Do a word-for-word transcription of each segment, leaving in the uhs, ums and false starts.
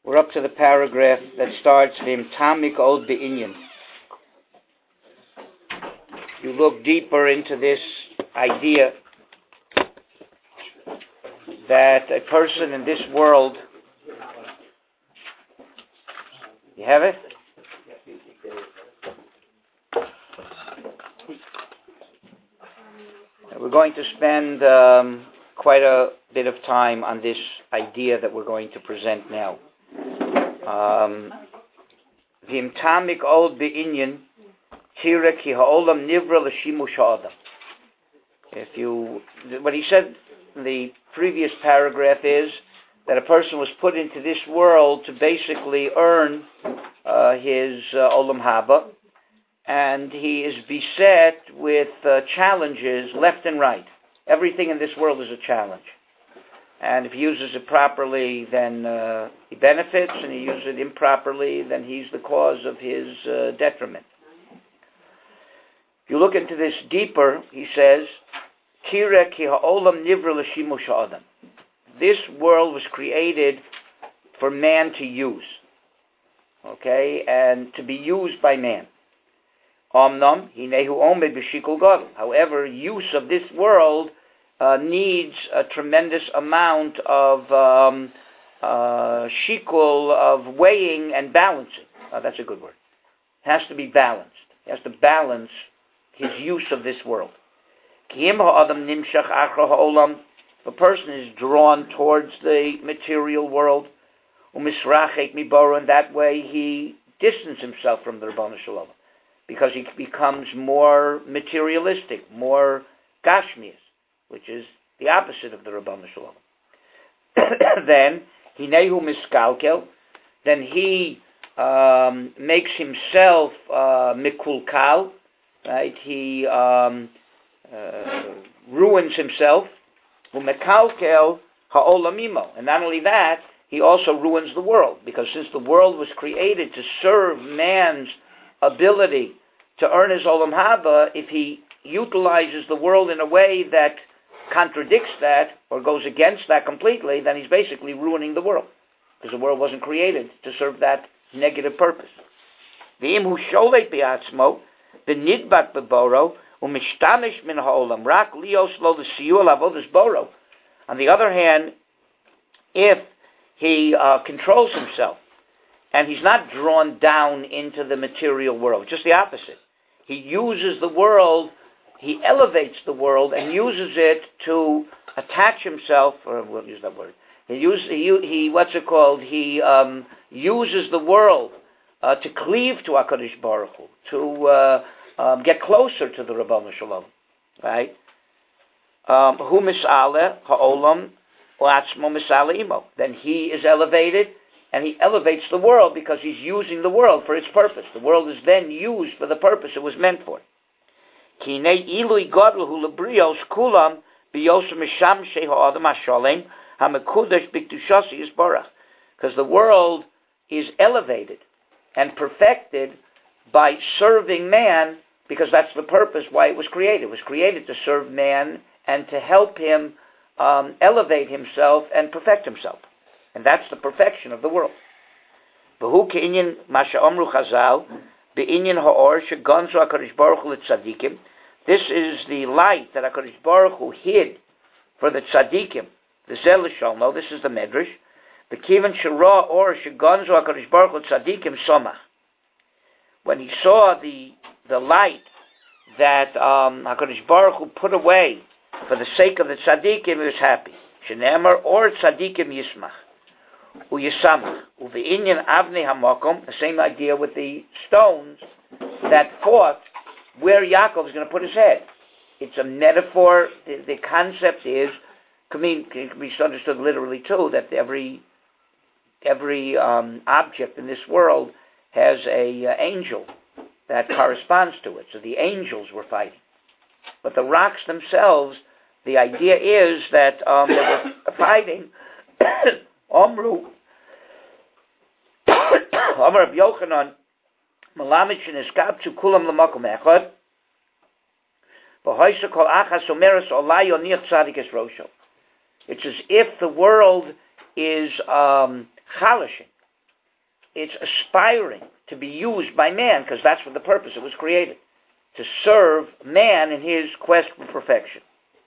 We're up to the paragraph that starts Vim Tamik Od Be'inyan. You look deeper into this idea that a person in this world, you have it? We're going to spend um, quite a bit of time on this idea that we're going to present now. V'im tamik od be'inyan tira ki ha'olam nivra l'shimush ha'adam. If you, what he said in the previous paragraph is that a person was put into this world to basically earn uh, his uh, olam haba, and he is beset with uh, challenges left and right. Everything in this world is a challenge. And if he uses it properly, then uh, he benefits, and he uses it improperly, then he's the cause of his uh, detriment. If you look into this deeper, he says, Kira ki ha'olam nivra l'shimush ha'adam. This world was created for man to use, okay, and to be used by man. Omnam hinehu omed b'shikul gadol. However, use of this world Uh, needs a tremendous amount of um, uh, shikul, of weighing and balancing. Uh, that's a good word. It has to be balanced. He has to balance his use of this world. If a person is drawn towards the material world, and that way he distances himself from the Rabbanu Shalom, because he becomes more materialistic, more gashmias, which is the opposite of the Rabbanu Shalom. Then, hinehu miskalkel, then he um, makes himself uh, mikulkal, right? He um, uh, ruins himself, umekalkel ha'olamimo. And not only that, he also ruins the world, because since the world was created to serve man's ability to earn his olam haba, if he utilizes the world in a way that contradicts that or goes against that completely, then he's basically ruining the world, because the world wasn't created to serve that negative purpose. On the other hand, if he uh, controls himself and he's not drawn down into the material world, just the opposite, he uses the world, he elevates the world and uses it to attach himself, or we'll use that word. He uses, he, he what's it called? He um, uses the world uh, to cleave to HaKadosh Baruch Hu, to uh, um, get closer to the Rabbanu Shalom, right? Hu mis'ale ha'olam u'atzmo mis'ale imo. Then he is elevated, and he elevates the world because he's using the world for its purpose. The world is then used for the purpose it was meant for. Because the world is elevated and perfected by serving man, because that's the purpose why it was created. It was created to serve man and to help him um, elevate himself and perfect himself. And that's the perfection of the world. This is the light that HaKadosh Baruch Hu hid for the tzaddikim. The Zel Shalmo, this is the Medrash. The Kivan Shara or Shagonzo HaKadosh Baruch Hu tzaddikim somach. When he saw the the light that um, HaKadosh Baruch Hu put away for the sake of the tzaddikim, he was happy. Shenemar or tzaddikim yismach. U'yisamach. U've'inyan avnei hamakom, the same idea with the stones that fought where Yaakov is going to put his head. It's a metaphor. The, the concept is, can be, can be understood literally too, that every every um, object in this world has a uh, angel that corresponds to it. So the angels were fighting. But the rocks themselves, the idea is that um, they were fighting. Omru, Omar of Yochanan, Malamich and Eskabchu Kulam Lamakum Echad, Bahoisha Kol Achas Omeres Olayo Nir Tzadik Rosho. It's as if the world is um, chalashing. it's aspiring to be used by man, because that's for the purpose it was created, to serve man in his quest for perfection.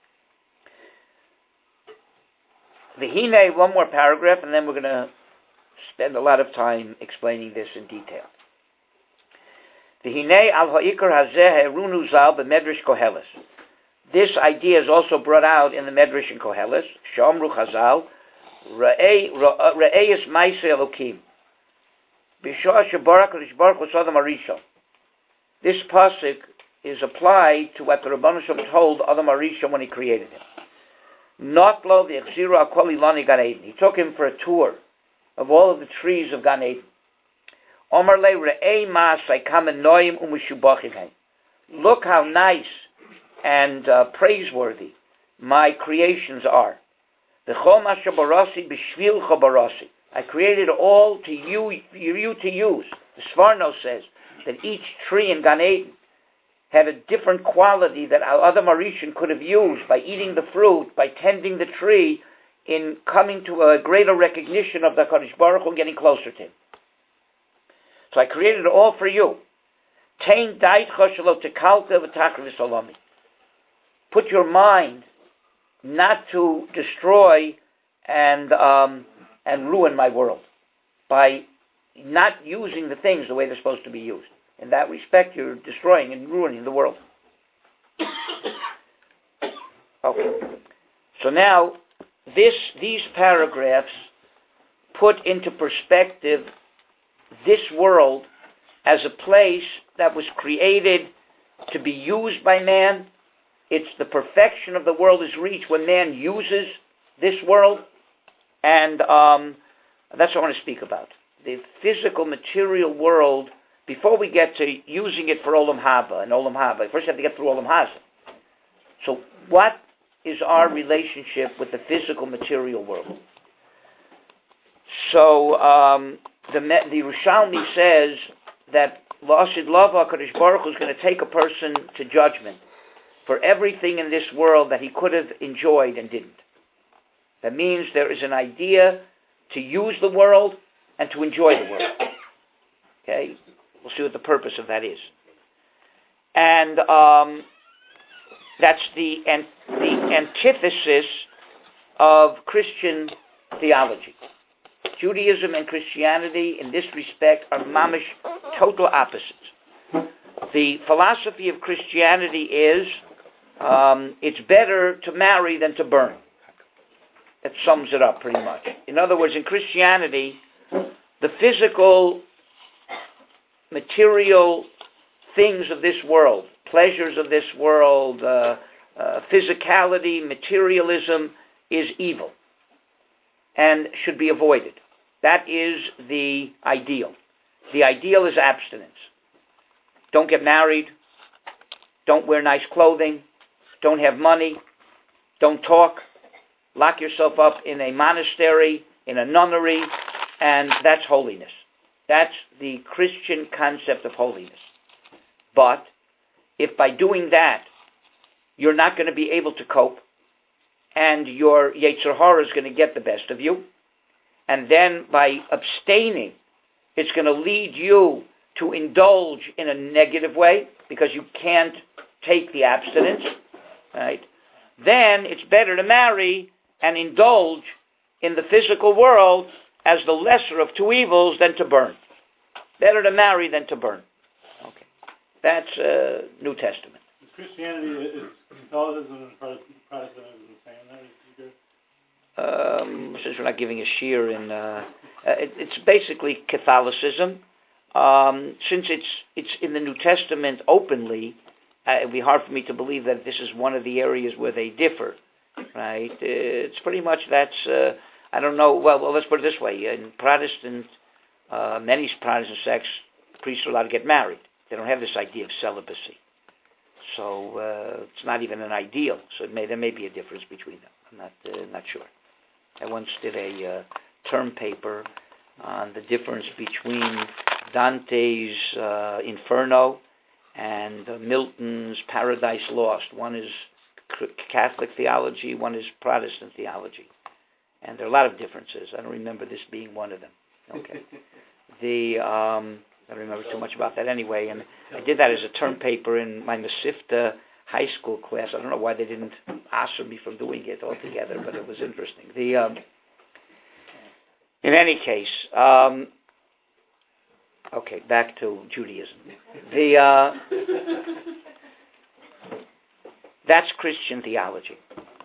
V'hinei, one more paragraph, and then we're going to spend a lot of time explaining this in detail. V'hinei al ha'ikar hazeh herunu zal b'medrash Koheles. This idea is also brought out in the Medrash in Koheles. Shomru Chazal, Re'eyes Maisei Elokim. B'shah shebarak HaKadosh Baruch Hu Sodom Arishon. This pasuk is applied to what the Rebbeinu Shalom told Adam Arishon when he created him. Not lo v'yachziru akol ilani Gan Eden. He took him for a tour of all of the trees of Gan Eden. Omar le re'ei ma'asai kamen noim u'meshubachim hem. Look how nice and uh, praiseworthy my creations are. V'chol ma'asher barasi b'shvilcha barasi. I created all to you, you to use. The Sforno says that each tree in Gan Eden had a different quality that Adam Arishon could have used by eating the fruit, by tending the tree, in coming to a greater recognition of the Kadosh Baruch Hu and getting closer to him. So I created it all for you. Tein daitcha shelo tekalta v'takra v'salami. Put your mind not to destroy and um, and ruin my world by not using the things the way they're supposed to be used. In that respect, you're destroying and ruining the world. Okay. So now, this these paragraphs put into perspective this world as a place that was created to be used by man. It's the perfection of the world is reached when man uses this world, and um, that's what I want to speak about. The physical, material world, before we get to using it for Olam Haba and Olam Haba, first you have to get through Olam Haza. So what is our relationship with the physical, material world? So um, the the Rishalmi says that La'asid Lava HaKadosh Baruch Hu is going to take a person to judgment for everything in this world that he could have enjoyed and didn't. That means there is an idea to use the world and to enjoy the world. Okay? We'll see what the purpose of that is. And um, that's the, an, the antithesis of Christian theology. Judaism and Christianity, in this respect, are mamish total opposites. The philosophy of Christianity is um, it's better to marry than to burn. That sums it up pretty much. In other words, in Christianity, the physical, material things of this world, pleasures of this world, uh, uh, physicality, materialism, is evil and should be avoided. That is the ideal. The ideal is abstinence. Don't get married. Don't wear nice clothing. Don't have money. Don't talk. Lock yourself up in a monastery, in a nunnery, and that's holiness. That's the Christian concept of holiness. But if by doing that, you're not going to be able to cope, and your Yetzer Hara is going to get the best of you, and then by abstaining, it's going to lead you to indulge in a negative way, because you can't take the abstinence, right? Then it's better to marry and indulge in the physical world as the lesser of two evils than to burn. Better to marry than to burn. Okay. That's uh, New Testament. Is Christianity, is Catholicism and Protestantism the same? Um, since we're not giving a shear in, uh, uh, it, it's basically Catholicism. Um, since it's it's in the New Testament openly, uh, it'd be hard for me to believe that this is one of the areas where they differ, right? It's pretty much that's, uh, I don't know, well, well, let's put it this way. In Protestant, uh, many Protestant sects, priests are allowed to get married. They don't have this idea of celibacy. So uh, it's not even an ideal. So it may, there may be a difference between them. I'm not, uh, not sure. I once did a uh, term paper on the difference between Dante's uh, Inferno and uh, Milton's Paradise Lost. One is Catholic theology, one is Protestant theology. And there are a lot of differences. I don't remember this being one of them. Okay. the um, I don't remember too much about that anyway. And I did that as a term paper in my Mesivta high school class. I don't know why they didn't answer me from doing it altogether, but it was interesting. The um, in any case, um, okay, back to Judaism. The uh, that's Christian theology.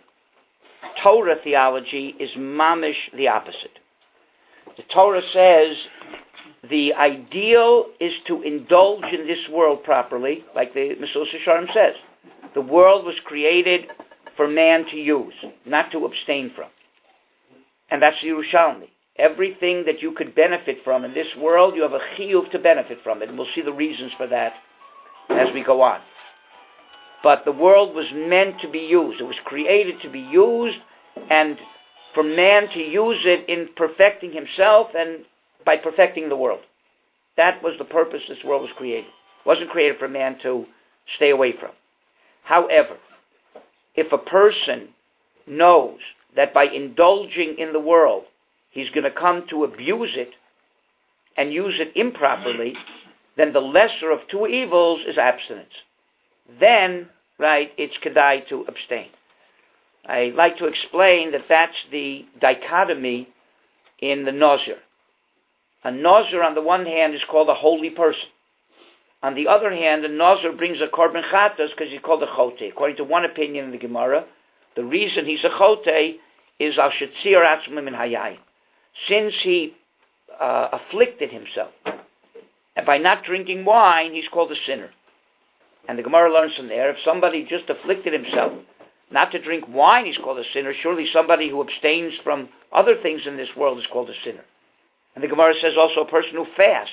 Torah theology is mamish the opposite. The Torah says the ideal is to indulge in this world properly, like the Mesillas Yesharim says. The world was created for man to use, not to abstain from. And that's Yerushalmi. Everything that you could benefit from in this world, you have a chiyuv to benefit from it. And we'll see the reasons for that as we go on. But the world was meant to be used. It was created to be used, and for man to use it in perfecting himself and by perfecting the world. That was the purpose this world was created. It wasn't created for man to stay away from. However, if a person knows that by indulging in the world, he's going to come to abuse it and use it improperly, then the lesser of two evils is abstinence. Then, right, it's kedai to abstain. I like to explain that that's the dichotomy in the Nazir. A Nazir, on the one hand, is called a holy person. On the other hand, a Nazir brings a korban chatas because he's called a chote. According to one opinion in the Gemara, the reason he's a chote is al shetzir atzmim min hayai. Since he uh, afflicted himself, and by not drinking wine, he's called a sinner. And the Gemara learns from there, if somebody just afflicted himself not to drink wine, he's called a sinner. Surely somebody who abstains from other things in this world is called a sinner. And the Gemara says also a person who fasts,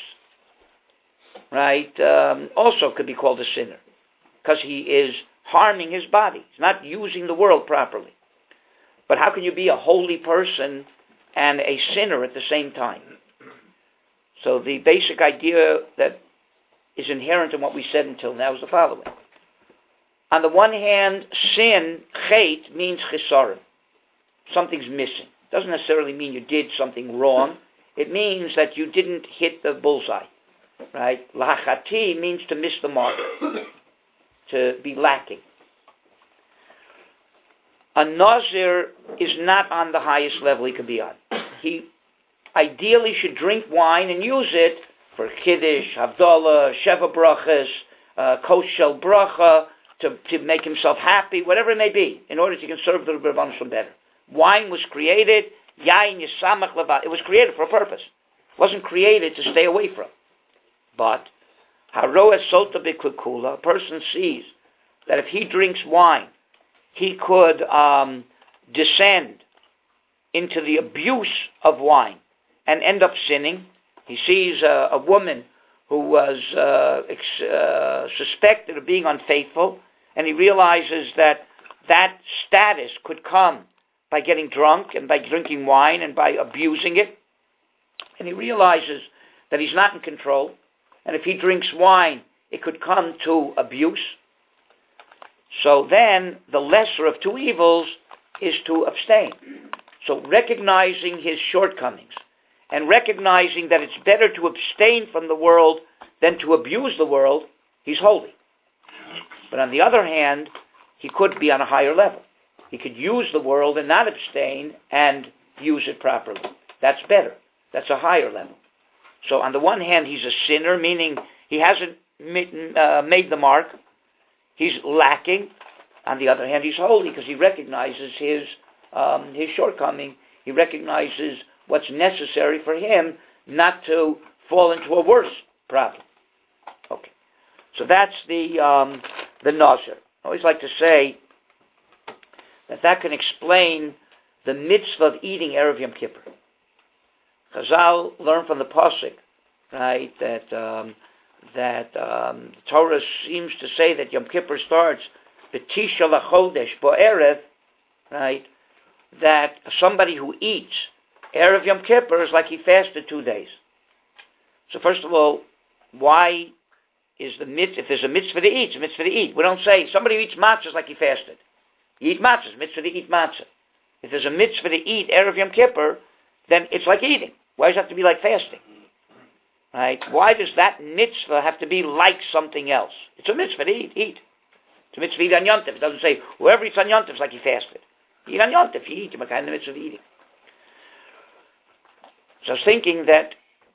right, um, also could be called a sinner because he is harming his body. He's not using the world properly. But how can you be a holy person and a sinner at the same time? So the basic idea that is inherent in what we said until now is the following. On the one hand, sin, chet, means chisaron. Something's missing. Doesn't necessarily mean you did something wrong. It means that you didn't hit the bullseye. Right? Lahachati means to miss the mark. To be lacking. A Nazir is not on the highest level he could be on. He ideally should drink wine and use it for Kiddush, Havdalah, Sheva Brachas, uh, Kos Shel Bracha, to, to make himself happy, whatever it may be, in order to conserve the Rebbeinu Shalom better. Wine was created, Yain Yisamach Levat. It was created for a purpose. It wasn't created to stay away from. But, Haroeh Sota B'Klikula, a person sees that if he drinks wine, he could um, descend into the abuse of wine and end up sinning. He sees a, a woman who was uh, ex- uh, suspected of being unfaithful, and he realizes that that status could come by getting drunk and by drinking wine and by abusing it. And he realizes that he's not in control, and if he drinks wine, it could come to abuse. So then, the lesser of two evils is to abstain. So recognizing his shortcomings, and recognizing that it's better to abstain from the world than to abuse the world, he's holy. But on the other hand, he could be on a higher level. He could use the world and not abstain and use it properly. That's better. That's a higher level. So on the one hand, he's a sinner, meaning he hasn't uh, made the mark. He's lacking. On the other hand, he's holy because he recognizes his um, his shortcoming. He recognizes what's necessary for him not to fall into a worse problem. Okay, so that's the um, the Nazir. I always like to say that that can explain the mitzvah of eating Erev Yom Kippur. Chazal learned from the pasuk, right, that um, that um, the Torah seems to say that Yom Kippur starts b'tisha lachodesh bo'erev, right, that somebody who eats Erev Yom Kippur is like he fasted two days. So first of all, why is the mitzvah, if there's a mitzvah to eat, it's a mitzvah to eat. We don't say, somebody who eats matzah is like he fasted. You eat matzah, it's a mitzvah to eat matzah. If there's a mitzvah to eat Erev Yom Kippur, then it's like eating. Why does it have to be like fasting? Right? Why does that mitzvah have to be like something else? It's a mitzvah to eat, eat. It's a mitzvah to eat on Yom Tov. It doesn't say, whoever eats on Yom Tov is like he fasted. You eat on Yom Tov, you eat, you're kind of mitzvah of eating. So I was thinking that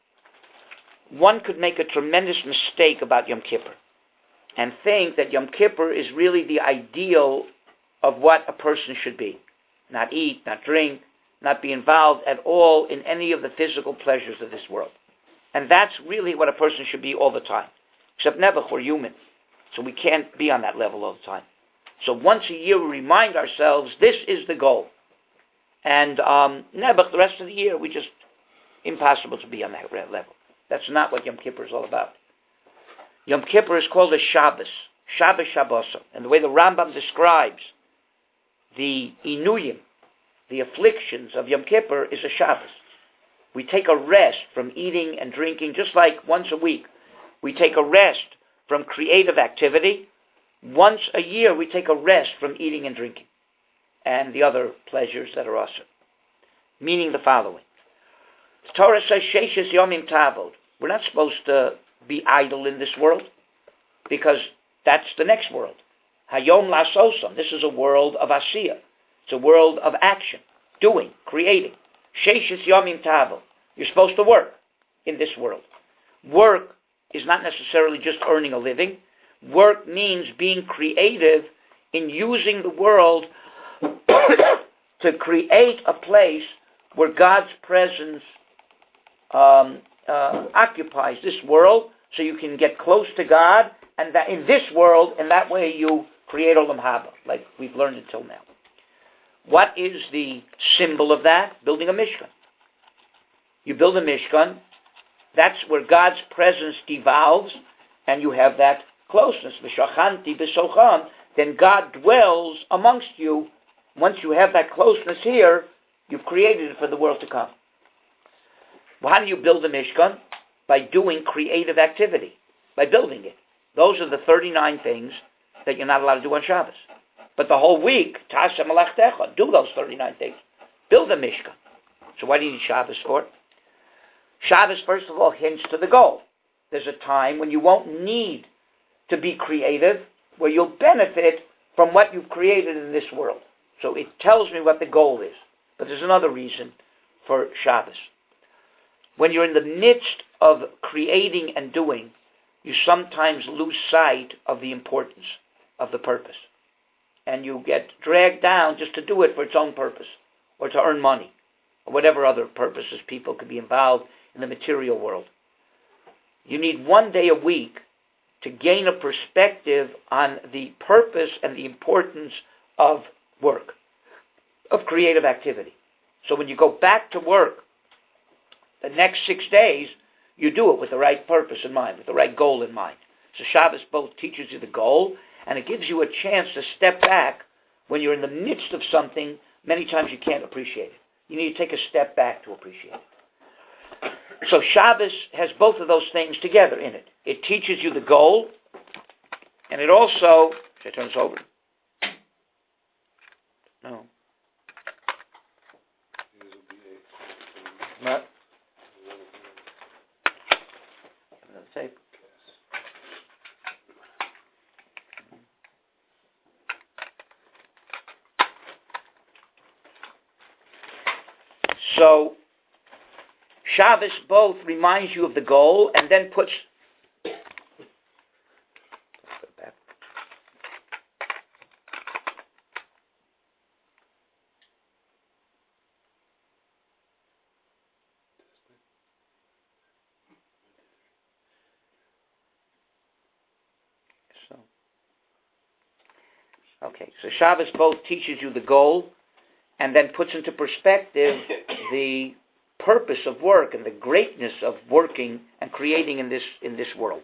one could make a tremendous mistake about Yom Kippur and think that Yom Kippur is really the ideal of what a person should be. Not eat, not drink, not be involved at all in any of the physical pleasures of this world. And that's really what a person should be all the time. Except Nebuch, we're human. So we can't be on that level all the time. So once a year we remind ourselves, this is the goal. And um, Nebuch, the rest of the year, we just, impossible to be on that level. That's not what Yom Kippur is all about. Yom Kippur is called a Shabbos. Shabbos Shabbosa. And the way the Rambam describes the Inuyim, the afflictions of Yom Kippur, is a Shabbos. We take a rest from eating and drinking, just like once a week. We take a rest from creative activity. Once a year, we take a rest from eating and drinking and the other pleasures that are awesome. Meaning the following. The Torah says, Sheishes Yomim Tavod. We're not supposed to be idle in this world because that's the next world. Hayom Lasosam. This is a world of Asiyah. It's a world of action, doing, creating. Sheishes Yomim Tavod. You're supposed to work in this world. Work is not necessarily just earning a living. Work means being creative in using the world to create a place where God's presence um, uh, occupies this world, so you can get close to God, and that in this world, and that way you create Olam Haba, like we've learned until now. What is the symbol of that? Building a Mishkan. You build a Mishkan, that's where God's presence devolves, and you have that closeness. V'shachanti b'socham, then God dwells amongst you. Once you have that closeness here, you've created it for the world to come. Well, how do you build a Mishkan? By doing creative activity, by building it. Those are the thirty-nine things that you're not allowed to do on Shabbos. But the whole week, Tasha Malachtecha, do those thirty-nine things. Build a Mishkan. So why do you need Shabbos for? Shabbos, first of all, hints to the goal. There's a time when you won't need to be creative, where you'll benefit from what you've created in this world. So it tells me what the goal is. But there's another reason for Shabbos. When you're in the midst of creating and doing, you sometimes lose sight of the importance of the purpose. And you get dragged down just to do it for its own purpose, or to earn money, or whatever other purposes people could be involved in the material world. You need one day a week to gain a perspective on the purpose and the importance of work, of creative activity. So when you go back to work, the next six days, you do it with the right purpose in mind, with the right goal in mind. So Shabbos both teaches you the goal, and it gives you a chance to step back when you're in the midst of something. Many times you can't appreciate it. You need to take a step back to appreciate it. So Shabbos has both of those things together in it. It teaches you the goal, and it also... Should I turn this over? No. What? Another tape. So, Shabbos both reminds you of the goal and then puts... So, okay, so Shabbos both teaches you the goal and then puts into perspective the purpose of work and the greatness of working and creating in this in this world.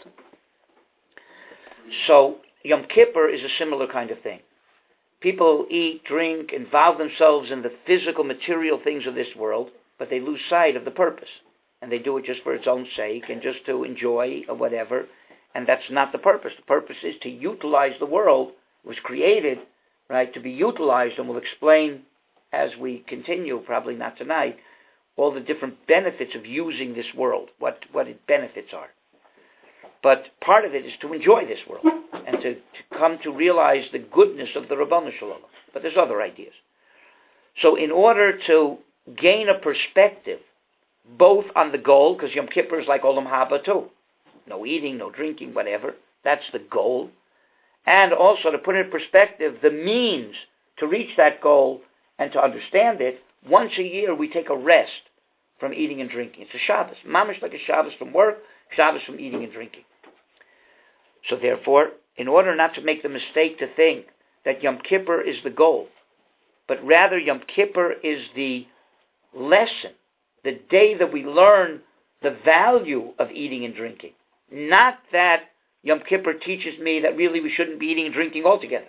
So Yom Kippur is a similar kind of thing. People eat, drink, involve themselves in the physical, material things of this world, but they lose sight of the purpose. And they do it just for its own sake and just to enjoy or whatever. And that's not the purpose. The purpose is to utilize the world. It was created, right, to be utilized, and we'll explain as we continue, probably not tonight, all the different benefits of using this world, what, what its benefits are. But part of it is to enjoy this world and to, to come to realize the goodness of the Rabbanu Shalom. But there's other ideas. So in order to gain a perspective both on the goal, because Yom Kippur is like Olam Haba too. No eating, no drinking, whatever. That's the goal. And also to put in perspective the means to reach that goal and to understand it. Once a year we take a rest from eating and drinking. It's a Shabbos. Mamish like a Shabbos from work, Shabbos from eating and drinking. So therefore, in order not to make the mistake to think that Yom Kippur is the goal, but rather Yom Kippur is the lesson, the day that we learn the value of eating and drinking. Not that Yom Kippur teaches me that really we shouldn't be eating and drinking altogether.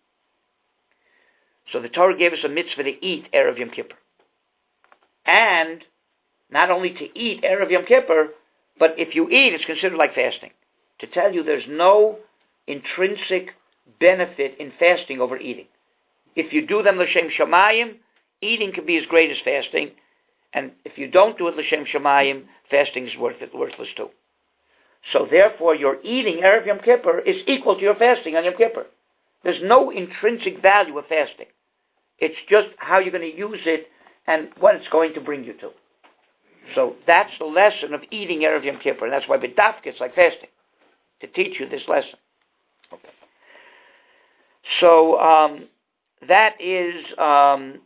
So the Torah gave us a mitzvah to eat Erev Yom Kippur. And not only to eat Erev Yom Kippur, but if you eat, it's considered like fasting. To tell you there's no intrinsic benefit in fasting over eating. If you do them l'shem shamayim, eating can be as great as fasting. And if you don't do it l'shem shamayim, fasting is worth it, worthless too. So therefore, your eating Erev Yom Kippur is equal to your fasting on Yom Kippur. There's no intrinsic value of fasting. It's just how you're going to use it and what it's going to bring you to. So that's the lesson of eating Erev Yom Kippur. And that's why B'dafka it's like fasting, to teach you this lesson. Okay. So um, that is um,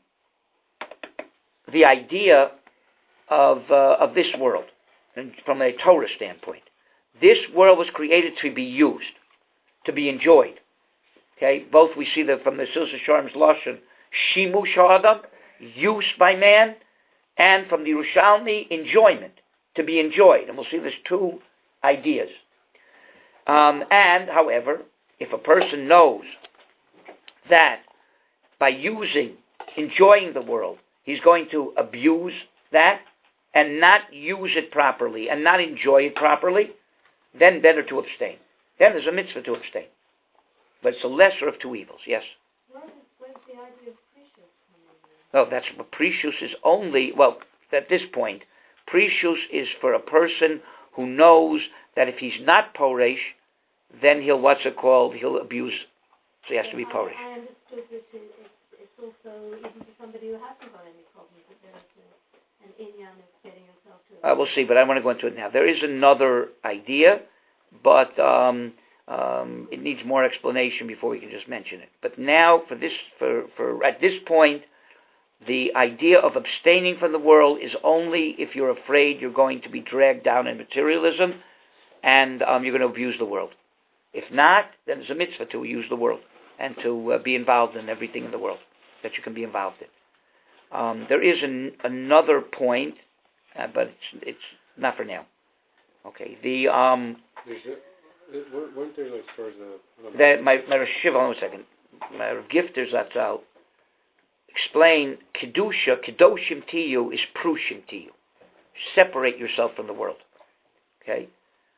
the idea of uh, of this world, and from a Torah standpoint. This world was created to be used, to be enjoyed. Okay, both we see that from the Silsa Sharm's Lashon, Shimush Ha'adam, use by man, and from the Yerushalmi, enjoyment, to be enjoyed. And we'll see there's two ideas. Um, and, however, if a person knows that by using, enjoying the world, he's going to abuse that and not use it properly and not enjoy it properly, then better to abstain. Then there's a mitzvah to abstain. But it's the lesser of two evils, yes? Where is, where's the idea of precious coming in? No, that's what precious is only, well, at this point, precious is for a person who knows that if he's not Poresh, then he'll, what's it called, he'll abuse, so he has to be Poresh. I, I understood that it, it's, it's also, even for somebody who hasn't got any problems, that there's a, an inyan of getting yourself to... Uh, we'll see, but I want to go into it now. There is another idea, but um, um, it needs more explanation before we can just mention it. But now, for this, for, for at this point, the idea of abstaining from the world is only if you're afraid you're going to be dragged down in materialism and um, you're going to abuse the world. If not, then there's a mitzvah to use the world and to uh, be involved in everything in the world that you can be involved in. Um, there is an, another point, uh, but it's, it's not for now. Okay, the... Um, weren't there, like, as far as the... That, my, my Rosh Hashiva, hold on a second. My Gifters, that's out. Explain, Kedusha, Kedoshim Tiyu is Prushim Tiyu. Separate yourself from the world. Okay?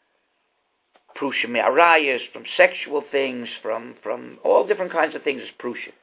Prushim Arayas, from sexual things, from, from all different kinds of things is Prushim.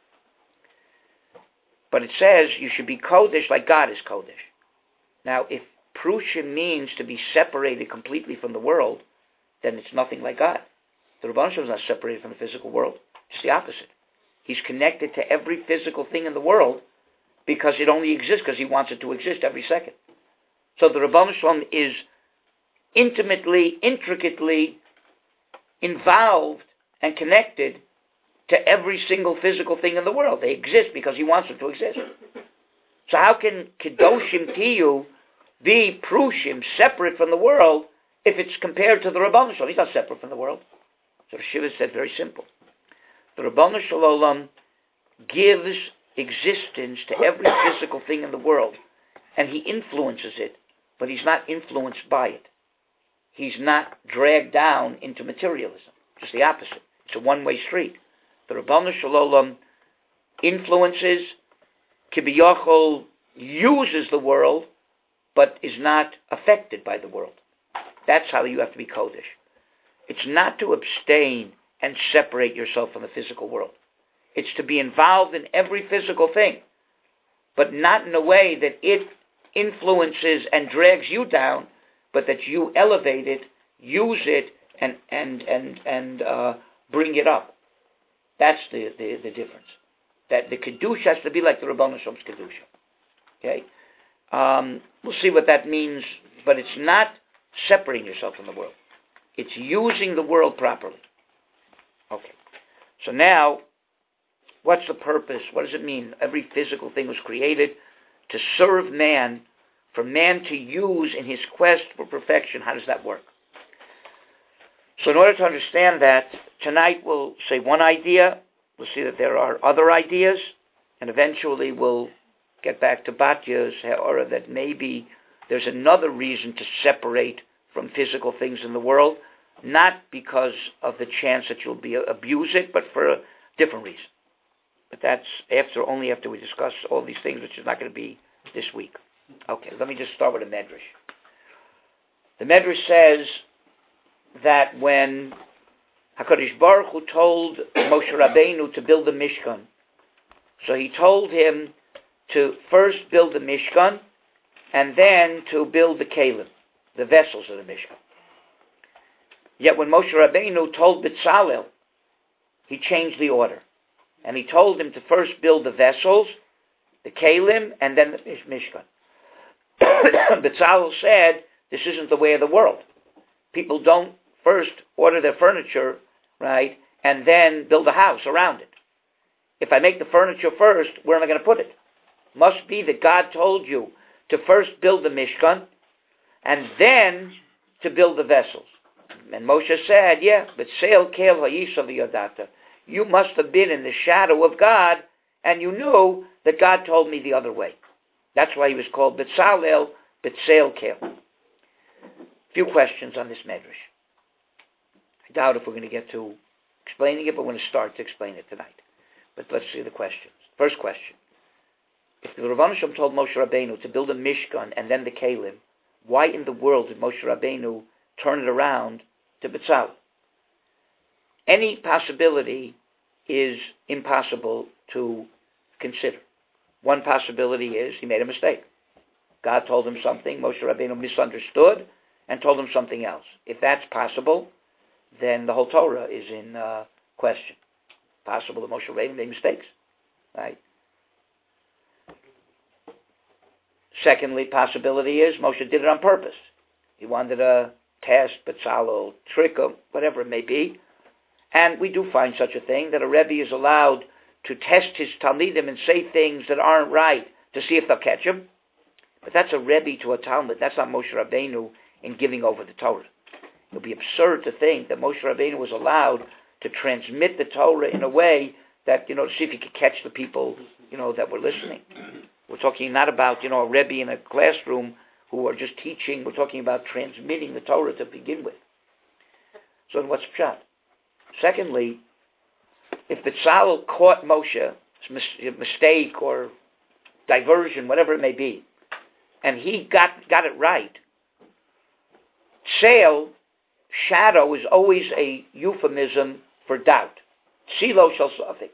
But it says you should be Kodesh like God is Kodesh. Now, if Prushim means to be separated completely from the world, then it's nothing like God. The Rebbeinu Shalom is not separated from the physical world. It's the opposite. He's connected to every physical thing in the world because it only exists because he wants it to exist every second. So the Rebbeinu Shalom is intimately, intricately involved and connected to every single physical thing in the world. They exist because he wants them to exist. So how can Kedoshim Tiyu be Prushim, separate from the world, if it's compared to the Rebbeinu Shalom? He's not separate from the world. So Shiva said very simple. The Rebbeinu Shalom gives existence to every physical thing in the world, and he influences it, but he's not influenced by it. He's not dragged down into materialism. Just the opposite. It's a one-way street. The Rebbeinu Shalom influences, Kibiyachol uses the world, but is not affected by the world. That's how you have to be Kodesh. It's not to abstain and separate yourself from the physical world. It's to be involved in every physical thing, but not in a way that it influences and drags you down, but that you elevate it, use it, and and and and uh, bring it up. That's the, the, the difference. That the kedusha has to be like the Ribbono Shel Olam's kedusha. Okay, um, we'll see what that means, but it's not separating yourself from the world. It's using the world properly. Okay, so now, what's the purpose? What does it mean? Every physical thing was created to serve man, for man to use in his quest for perfection. How does that work? So in order to understand that, tonight we'll say one idea, we'll see that there are other ideas, and eventually we'll get back to Batya's, or that maybe there's another reason to separate from physical things in the world, not because of the chance that you'll be abuse it, but for a different reason. But that's after only after we discuss all these things, which is not going to be this week. Okay, let me just start with the Medrash. The Medrash says that when HaKadosh Baruch Hu told Moshe Rabbeinu to build the Mishkan, so he told him to first build the Mishkan and then to build the Kalim, the vessels of the Mishkan. Yet when Moshe Rabbeinu told Bezalel, he changed the order. And he told him to first build the vessels, the Kalim, and then the Mishkan. Bezalel said, this isn't the way of the world. People don't first order their furniture, right, and then build a house around it. If I make the furniture first, where am I going to put it? Must be that God told you to first build the Mishkan, and then to build the vessels. And Moshe said, yeah, but Seil Kel Ha'yisa V'yadata. You must have been in the shadow of God, and you knew that God told me the other way. That's why he was called Betzalel, Betzel Kel. Few questions on this Medrash. I doubt if we're going to get to explaining it, but we're going to start to explain it tonight. But let's see the questions. First question. If the Ribbono Shel Olam told Moshe Rabbeinu to build a Mishkan and then the Kalim, why in the world did Moshe Rabbeinu turn it around to Betzalel? Any possibility is impossible to consider. One possibility is he made a mistake. God told him something, Moshe Rabbeinu misunderstood and told him something else. If that's possible, then the whole Torah is in uh, question. Possible that Moshe Rabbeinu made mistakes, right? Secondly, possibility is Moshe did it on purpose. He wanted to test Betzalel, trick him, whatever it may be. And we do find such a thing, that a Rebbe is allowed to test his Talmidim and say things that aren't right to see if they'll catch him. But that's a Rebbe to a Talmud. That's not Moshe Rabbeinu in giving over the Torah. It would be absurd to think that Moshe Rabbeinu was allowed to transmit the Torah in a way that, you know, to see if he could catch the people, you know, that were listening. We're talking not about, you know, a Rebbe in a classroom who are just teaching. We're talking about transmitting the Torah to begin with. So what's Pshat? Secondly, if Betzalel caught Moshe's mistake or diversion, whatever it may be, and he got got it right, Tseil, shadow, is always a euphemism for doubt. Silo shel safek.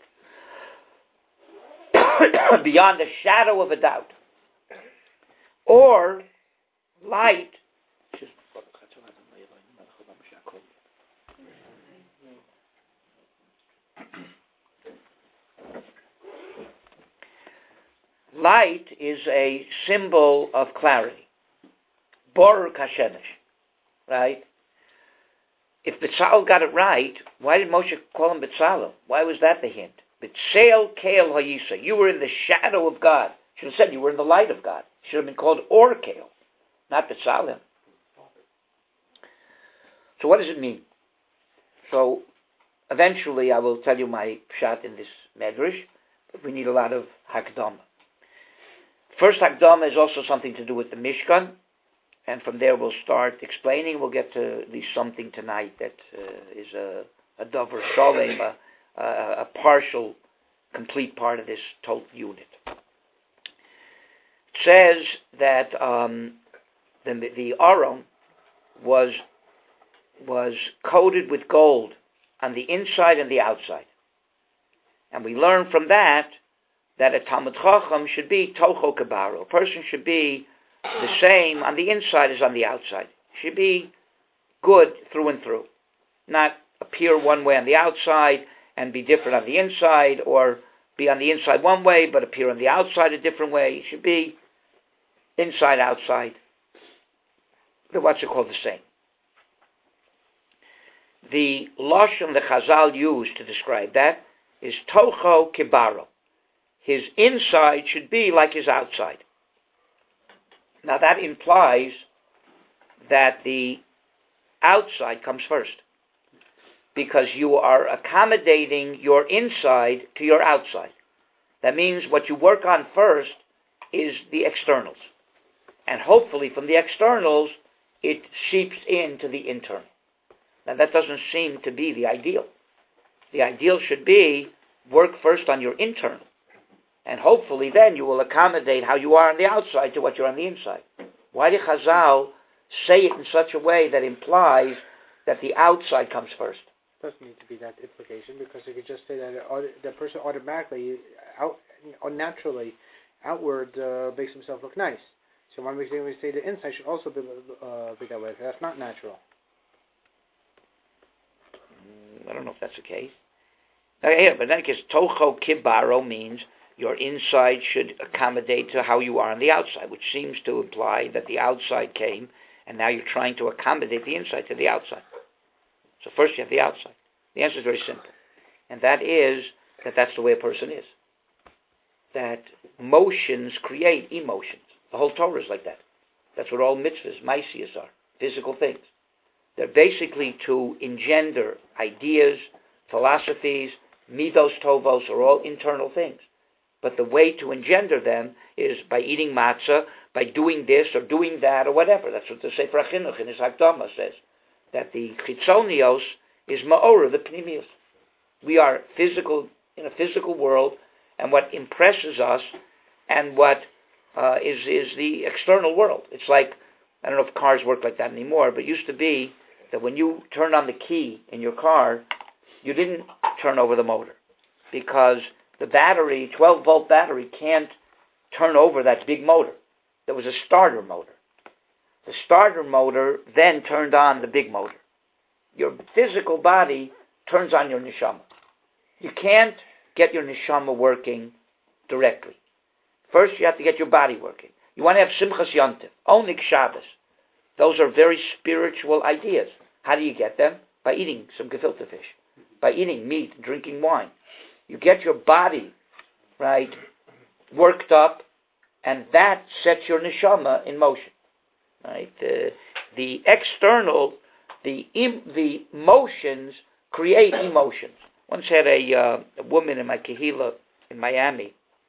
Beyond the shadow of a doubt. Or light. Light is a symbol of clarity. Bor kashemesh. Right? If Betzalel got it right, why did Moshe call him Betzalel? Why was that the hint? Betzel Kael Hayisa. You were in the shadow of God. Should have said you were in the light of God. Should have been called Or Kael, not Betzalel. So what does it mean? So eventually I will tell you my pshat in this medrash, but we need a lot of hakdama. First hakdama is also something to do with the Mishkan, and from there we'll start explaining. We'll get to at least something tonight that uh, is a, a davar shalem, a, a, a partial, complete part of this total unit. It says that um, the, the Aron was was coated with gold on the inside and the outside. And we learn from that that a Talmud Chacham should be Tocho Kabaro. A person should be the same on the inside as on the outside. It should be good through and through. Not appear one way on the outside and be different on the inside, or be on the inside one way but appear on the outside a different way. It should be inside, outside. What's it called? The same. The lashon the Chazal used to describe that is tocho kibaro. His inside should be like his outside. Now that implies that the outside comes first, because you are accommodating your inside to your outside. That means what you work on first is the externals. And hopefully from the externals, it seeps into the internal. Now that doesn't seem to be the ideal. The ideal should be work first on your internal. And hopefully then you will accommodate how you are on the outside to what you're on the inside. Why did Chazal say it in such a way that implies that the outside comes first? It doesn't need to be that implication, because you could just say that it, the person automatically, out, naturally, outward uh, makes himself look nice. So when we say, we say the inside should also be, uh, be that way. That's not natural. I don't know if that's the case. Now, yeah, but in that case, tocho kibaro means your inside should accommodate to how you are on the outside, which seems to imply that the outside came, and now you're trying to accommodate the inside to the outside. So first you have the outside. The answer is very simple. And that is that that's the way a person is. That motions create emotions. The whole Torah is like that. That's what all mitzvahs, maasiyos, are. Physical things. They're basically to engender ideas, philosophies, midos tovos, are all internal things. But the way to engender them is by eating matzah, by doing this or doing that or whatever. That's what the Sefer HaChinuch in his Hakdama says. That the chitzonios is ma'ora, the pnimius. We are physical, in a physical world, and what impresses us and what uh, is, is the external world. It's like, I don't know if cars work like that anymore, but it used to be that when you turned on the key in your car, you didn't turn over the motor, because the battery, twelve volt battery, can't turn over that big motor. There was a starter motor. The starter motor then turned on the big motor. Your physical body turns on your neshama. You can't get your neshama working directly. First, you have to get your body working. You want to have Simchas Yontif, Onik Shabbos. Those are very spiritual ideas. How do you get them? By eating some gefilte fish, by eating meat, drinking wine. You get your body, right, worked up, and that sets your neshama in motion. Right? Uh, the external, the im, the motions create emotions. Once had a, uh, a woman in my kehillah in Miami.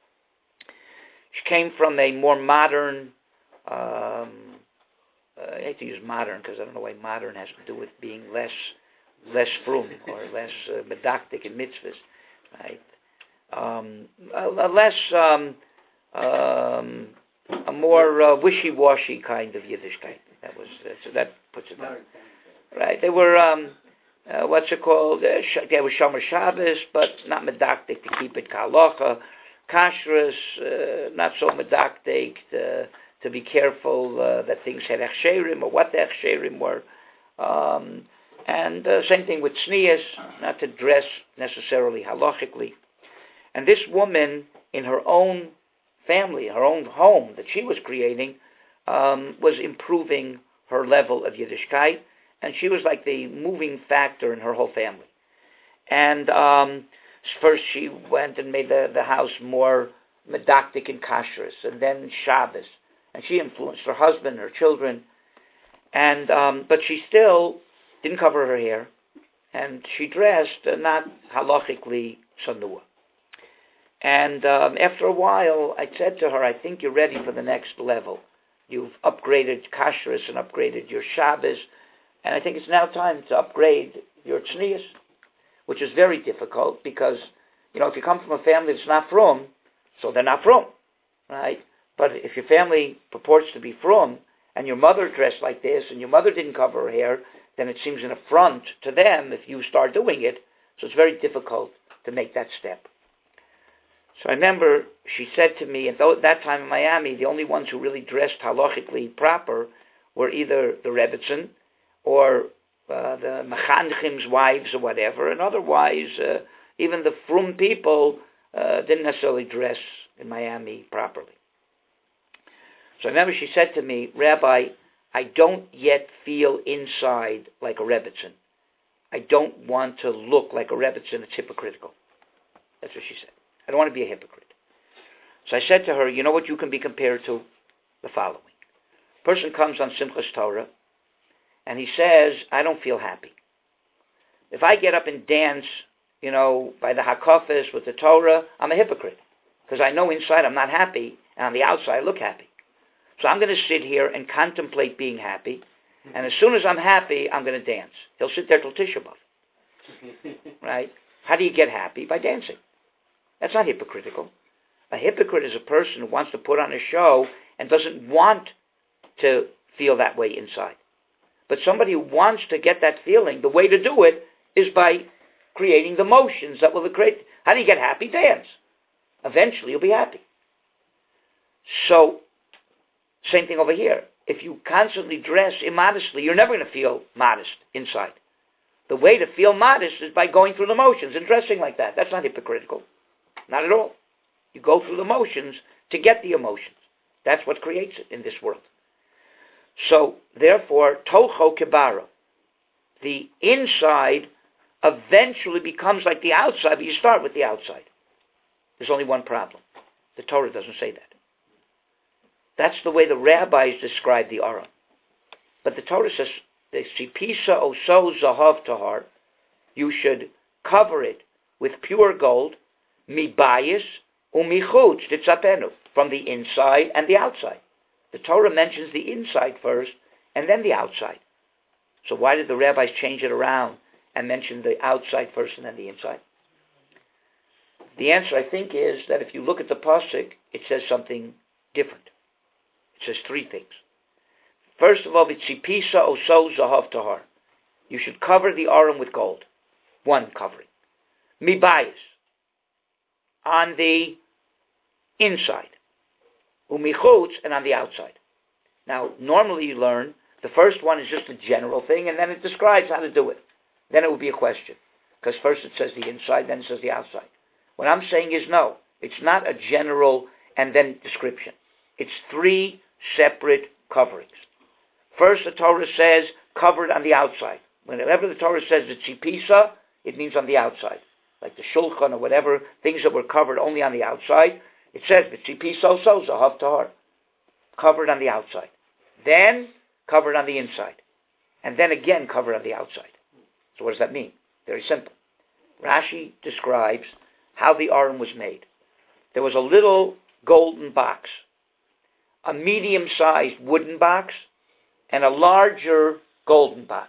She came from a more modern, um, uh, I hate to use modern because I don't know why modern has to do with being less less frum or less uh, medactic in mitzvahs, right? Um, a, a less, um, um, a more uh, wishy-washy kind of Yiddishkeit. That was uh, so that puts it down, right? They were um, uh, what's it called? Uh, sh- they were Shomer Shabbos, but not medactic to keep it kalacha. Kashrus, uh, not so medactic to, to be careful uh, that things had echsherim or what the echsherim were. Um, and uh, same thing with tznius, not to dress necessarily halachically. And this woman, in her own family, her own home that she was creating, um, was improving her level of Yiddishkeit, and she was like the moving factor in her whole family. And um, first she went and made the, the house more medactic and kashrus, and then Shabbos. And she influenced her husband, her children. And um, but she still didn't cover her hair, and she dressed uh, not halachically sanua. And um, after a while, I said to her, I think you're ready for the next level. You've upgraded kashrus and upgraded your Shabbos, and I think it's now time to upgrade your tznius, which is very difficult because, you know, if you come from a family that's not frum, so they're not frum, right? But if your family purports to be frum, and your mother dressed like this, and your mother didn't cover her hair, then it seems an affront to them if you start doing it. So it's very difficult to make that step. So I remember she said to me, at that time in Miami, the only ones who really dressed halachically proper were either the Rebbitzin or uh, the Mechanchim's wives or whatever, and otherwise, uh, even the frum people uh, didn't necessarily dress in Miami properly. So I remember she said to me, Rabbi, I don't yet feel inside like a Rebbitzin. I don't want to look like a Rebbitzin. It's hypocritical. That's what she said. I don't want to be a hypocrite. So I said to her, you know what you can be compared to? The following. A person comes on Simchas Torah, and he says, I don't feel happy. If I get up and dance, you know, by the Hakafis with the Torah, I'm a hypocrite. Because I know inside I'm not happy, and on the outside I look happy. So I'm going to sit here and contemplate being happy, and as soon as I'm happy, I'm going to dance. He'll sit there till Tisha B'Av. Right? How do you get happy? By dancing. That's not hypocritical. A hypocrite is a person who wants to put on a show and doesn't want to feel that way inside. But somebody who wants to get that feeling, the way to do it is by creating the motions that will create. How do you get happy? Dance. Eventually you'll be happy. So, same thing over here. If you constantly dress immodestly, you're never going to feel modest inside. The way to feel modest is by going through the motions and dressing like that. That's not hypocritical. Not at all. You go through the motions to get the emotions. That's what creates it in this world. So, therefore, tocho kebaro. The inside eventually becomes like the outside, but you start with the outside. There's only one problem. The Torah doesn't say that. That's the way the rabbis describe the Aron. But the Torah says, the sipisa oso zahav tahar, you should cover it with pure gold, mibayis umichutz titzapenu, from the inside and the outside. The Torah mentions the inside first, and then the outside. So why did the rabbis change it around and mention the outside first and then the inside? The answer, I think, is that if you look at the pasuk, it says something different. It says three things. First of all, v'tzipisa oso zahav tahar. You should cover the aron with gold. One covering. Mibayis. On the inside. Umichutz, and on the outside. Now, normally you learn, the first one is just a general thing, and then it describes how to do it. Then it would be a question. Because first it says the inside, then it says the outside. What I'm saying is no. It's not a general and then description. It's three separate coverings. First, the Torah says covered on the outside. Whenever the Torah says the tzipisa, it means on the outside. Like the shulchan or whatever, things that were covered only on the outside. It says the tzipisa also zahav tahar. Covered on the outside. Then, covered on the inside. And then again, covered on the outside. So what does that mean? Very simple. Rashi describes how the aron was made. There was a little golden box, a medium-sized wooden box, and a larger golden box.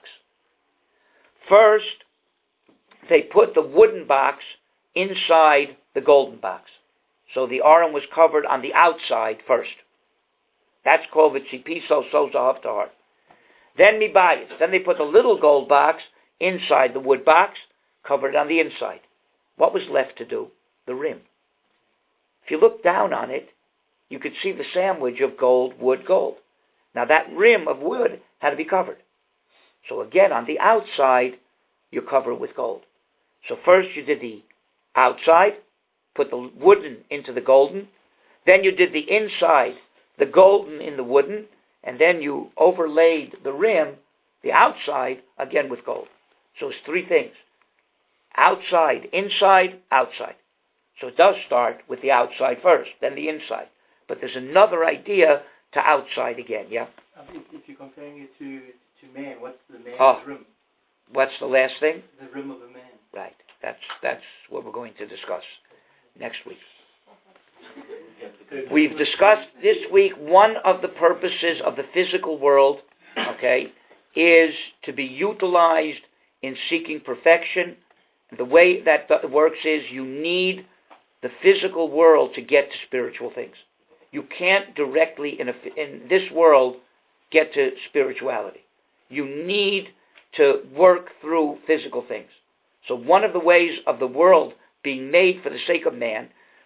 First, they put the wooden box inside the golden box. So the aron was covered on the outside first. That's called v'tzipiso so zahav tahar. Then mibayis. Then they put the little gold box inside the wood box, covered on the inside. What was left to do? The rim. If you look down on it, you could see the sandwich of gold, wood, gold. Now that rim of wood had to be covered. So again, on the outside, you cover it with gold. So first you did the outside, put the wooden into the golden. Then you did the inside, the golden in the wooden. And then you overlaid the rim, the outside, again with gold. So it's three things. Outside, inside, outside. So it does start with the outside first, then the inside. But there's another idea to outside again, yeah? Um, if, if you're comparing it to, to man, what's the man's oh, rim? What's the last thing? The rim of a man. Right. That's that's what we're going to discuss next week. We've discussed this week one of the purposes of the physical world, okay, is to be utilized in seeking perfection. The way that th- works is you need the physical world to get to spiritual things. You can't directly in, a, in this world get to spirituality. You need to work through physical things. So one of the ways of the world being made for the sake of man,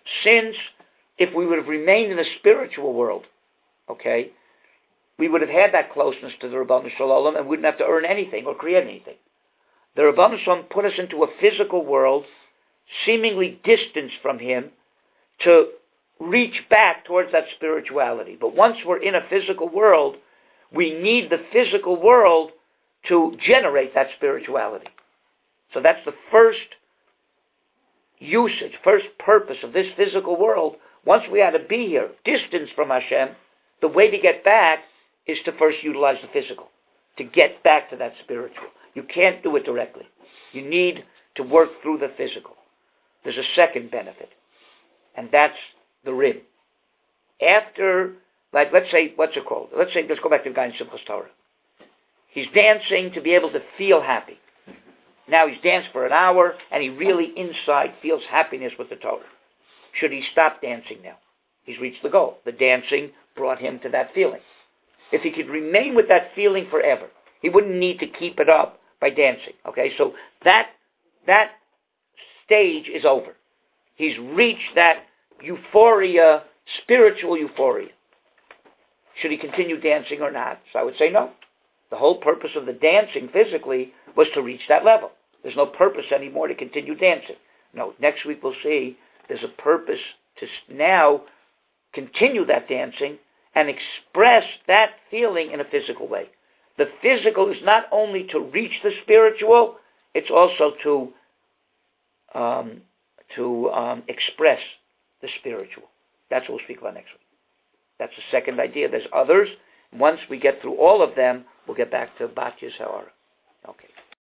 since if we would have remained in the spiritual world, okay, we would have had that closeness to the Rabbanu Shalom and wouldn't have to earn anything or create anything. The Rabbanu Shalom put us into a physical world, seemingly distanced from Him, to reach back towards that spirituality. But once we're in a physical world, we need the physical world to generate that spirituality. So that's the first usage, first purpose of this physical world. Once we had to be here, distanced from Hashem, the way to get back is to first utilize the physical, to get back to that spiritual. You can't do it directly. You need to work through the physical. There's a second benefit, and that's the rim. After, like, let's say, what's it called? Let's say, let's go back to the guy in Simchas Torah. He's dancing to be able to feel happy. Now he's danced for an hour, and he really inside feels happiness with the Torah. Should he stop dancing now? He's reached the goal. The dancing brought him to that feeling. If he could remain with that feeling forever, he wouldn't need to keep it up by dancing. Okay, so that that stage is over. He's reached that euphoria, spiritual euphoria. Should he continue dancing or not? So I would say no. The whole purpose of the dancing physically was to reach that level. There's no purpose anymore to continue dancing. No, next week we'll see there's a purpose to now continue that dancing and express that feeling in a physical way. The physical is not only to reach the spiritual, it's also to um, to um, express the spiritual. That's what we'll speak about next week. That's the second idea. There's others. Once we get through all of them, we'll get back to Batya's Ha'ara. Okay.